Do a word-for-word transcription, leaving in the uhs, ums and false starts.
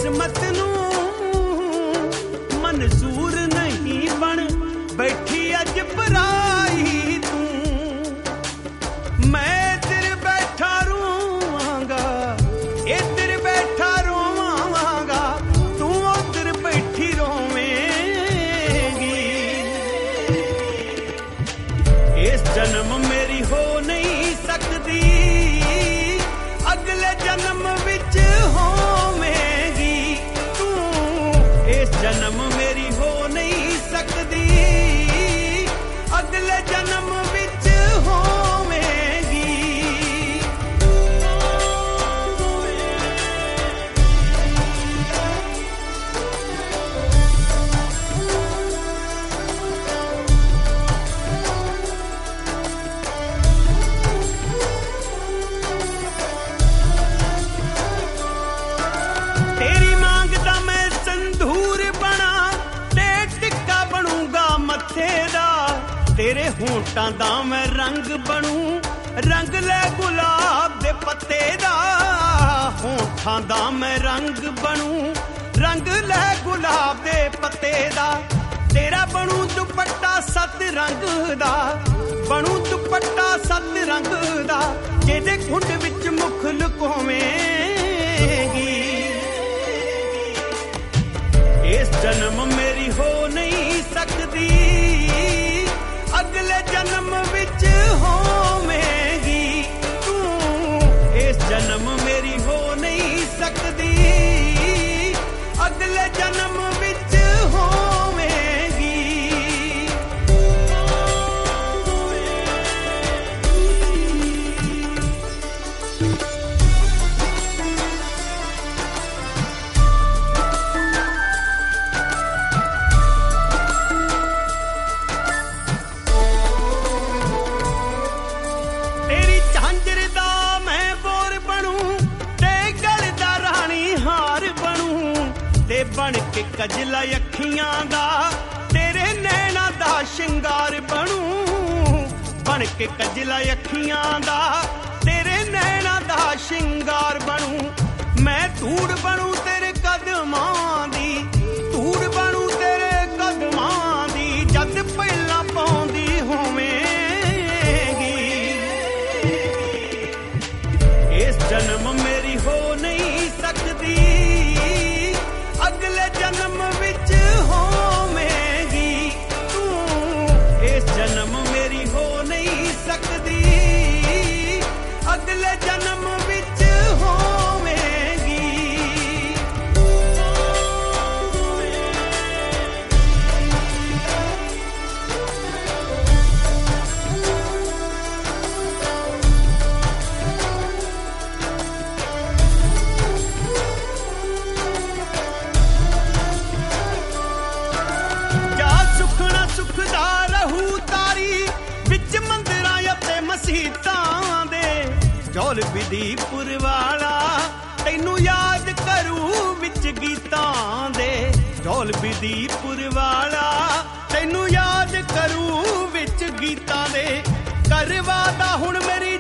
किस्मत नूं मंजूर नहीं बन बैठी अज पराई तू। मैं तेरे बैठा रोवांगा इधर बैठा रोवांगा तू उधर बैठी रोवेंगी। इस जन्म मेरी हो नहीं सकती अगले जन्म विच होवेंगी तू। इस जन्म मेरी हो नहीं सकती अगले जन्म विच होवेंगी। तेरी मांग दा मैं संधूर बना ते टिक्का बनूंगा मत्थे दा। तेरे होंठां दा मैं रंग बनूं रंग ले गुलाब दे पत्ते दा। होंठां दा मैं रंग बनूं रंग ले गुलाब दे पत्ते दा। तेरा बनूं दुपट्टा सत रंग दा बनूं दुपट्टा सत रंग दा। जेदे खुंड विच मुख लुकोवेंगी। इस जन्म मेरी हो नहीं सकती अगले जन्म विच होवेंगी तू। इस जन्म मेरी हो नहीं सकती अगले जन्म विच होवेंगी। तेरी झांझर दा मैं बोर बनूं ते गल दा रानी हार बनूं ते बन के कजला अखियां दा तेरे नैना दा शिंगार बनूं। बन के कजला अखियां दा तेरे नैना दा शिंगार बनूं। मैं धूड़ बनूं तेरे कदमां दी धूड़ बनूं तेरे कदमां दी। जद पहला पाउंदी होवेंगी। इस जन्म मेरी हो नहीं सकती अगले जन्म विच होवेंगी तू। इस जन्म मेरी हो नहीं सकती अगले जन्म विच होवेंगी। जा सुखना सुखदा रहू तारी विच मंदिरां अते मसीतां दे। जौल विधीपुर वाला तैनू याद करू विच गीतां दे। जौल विधीपुर वाला तैनू याद करू विच गीतां दे। करवादा हुण मेरी